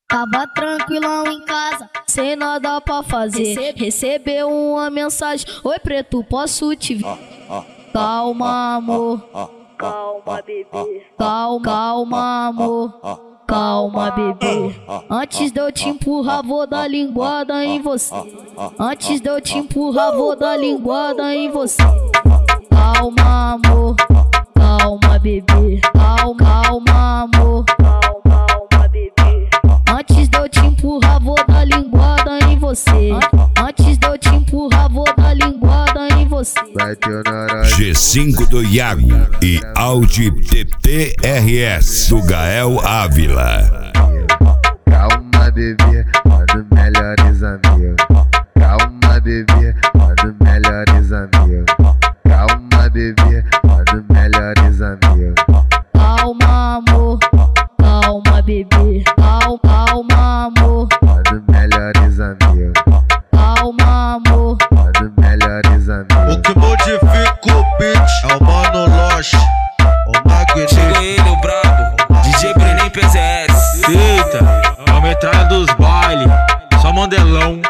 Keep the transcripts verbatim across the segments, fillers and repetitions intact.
Tava tranquilão em casa, sem nada pra fazer. Recebeu uma mensagem: oi preto, posso te ver? Calma amor, calma bebê, calma, calma amor, calma bebê. Antes de eu te empurrar vou dar linguada em você. Antes de eu te empurrar vou dar linguada em você. Calma amor, calma bebê, calma, calma amor, calma bebê. Antes de eu te empurrar vou dar linguada em você. Antes de eu te empurrar vou dar linguada em você. G cinco do Iago e Audi T T R S do Gael Ávila. Calma bebê, mano, melhores amigos. Calma bebê, mano, melhores amigos. Calma bebê, mano, melhores amigos. Calma amor, calma bebê, calma, calma amor, mano, melhores amigos. Calma amor, mano, melhores amigos. O que modifica o beat é o Mano Loche, o Magneto. Chegou ele, o brabo, D J Brenem P Z S. Eita, a metralha dos baile, só mandelão.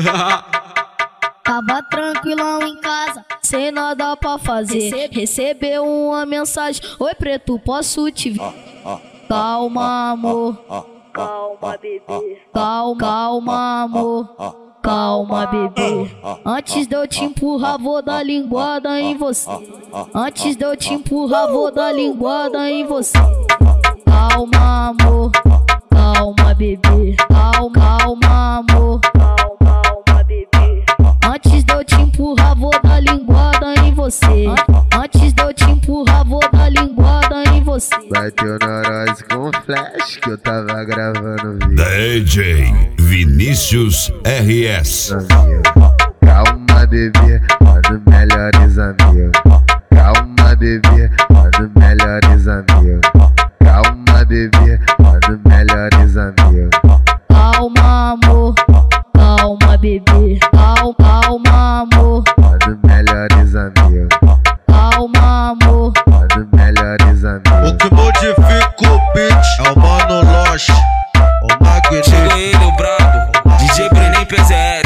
Tava tranquilão em casa, sem nada pra fazer. Recebeu uma mensagem: oi preto, posso te ver? Calma amor, calma bebê, calma, calma amor, calma bebê. Antes de eu te empurrar vou dar linguada em você. Antes de eu te empurrar vou dar linguada em você. Calma amor, calma bebê, calma, calma amor, calma bebê. Antes de eu te empurrar vou dar linguada em você. Antes de eu te empurrar vou dar linguada em você. Bateu na nós com flash que eu tava gravando vídeo. D J Vinícius R S. Calma bebê, mano, melhores amigos. Calma bebê, mano, melhores amigos. Calma bebê, mano, melhores amigos. Calma amor, calma bebê, calma, calma amor, mano, melhores amigos. Calma amor, mano, melhores amigos. O que modifica o beat é o Mano Loche, o Magneto. Chegou ele, o brabo, D J Brenem P Z S.